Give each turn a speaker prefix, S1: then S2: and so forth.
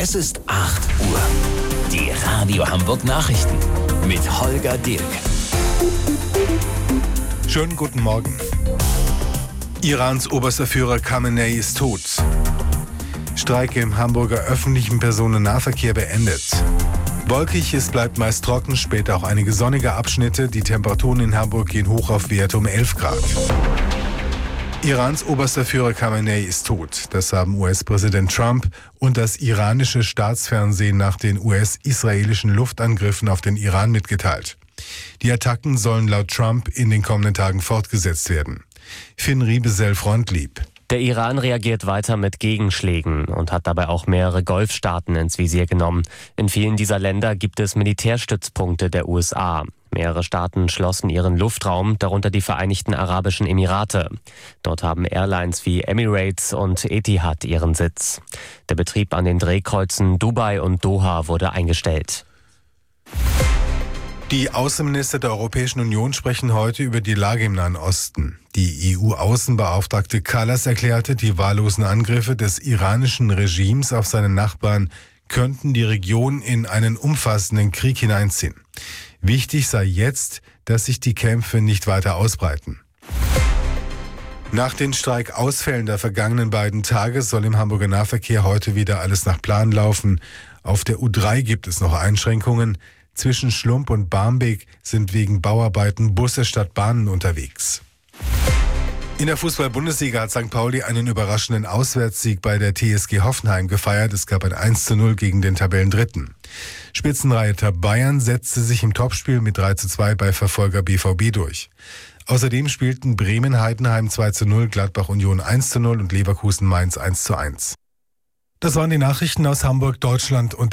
S1: Es ist 8 Uhr. Die Radio Hamburg Nachrichten mit Holger Dirk.
S2: Schönen guten Morgen. Irans oberster Führer Khamenei ist tot. Streik im Hamburger öffentlichen Personennahverkehr beendet. Wolkig, es bleibt meist trocken, später auch einige sonnige Abschnitte. Die Temperaturen in Hamburg gehen hoch auf Werte um 11 Grad. Irans oberster Führer Khamenei ist tot. Das haben US-Präsident Trump und das iranische Staatsfernsehen nach den US-israelischen Luftangriffen auf den Iran mitgeteilt. Die Attacken sollen laut Trump in den kommenden Tagen fortgesetzt werden. Finn Riebesell, Frontlieb.
S3: Der Iran reagiert weiter mit Gegenschlägen und hat dabei auch mehrere Golfstaaten ins Visier genommen. In vielen dieser Länder gibt es Militärstützpunkte der USA. Mehrere Staaten schlossen ihren Luftraum, darunter die Vereinigten Arabischen Emirate. Dort haben Airlines wie Emirates und Etihad ihren Sitz. Der Betrieb an den Drehkreuzen Dubai und Doha wurde eingestellt.
S2: Die Außenminister der Europäischen Union sprechen heute über die Lage im Nahen Osten. Die EU-Außenbeauftragte Kallas erklärte, die wahllosen Angriffe des iranischen Regimes auf seine Nachbarn könnten die Region in einen umfassenden Krieg hineinziehen. Wichtig sei jetzt, dass sich die Kämpfe nicht weiter ausbreiten. Nach den Streikausfällen der vergangenen beiden Tage soll im Hamburger Nahverkehr heute wieder alles nach Plan laufen. Auf der U3 gibt es noch Einschränkungen. Zwischen Schlump und Barmbek sind wegen Bauarbeiten Busse statt Bahnen unterwegs. In der Fußball-Bundesliga hat St. Pauli einen überraschenden Auswärtssieg bei der TSG Hoffenheim gefeiert. Es gab ein 1:0 gegen den Tabellendritten. Spitzenreiter Bayern setzte sich im Topspiel mit 3:2 bei Verfolger BVB durch. Außerdem spielten Bremen-Heidenheim 2:0, Gladbach Union 1:0 und Leverkusen Mainz 1:1. Das waren die Nachrichten aus Hamburg, Deutschland und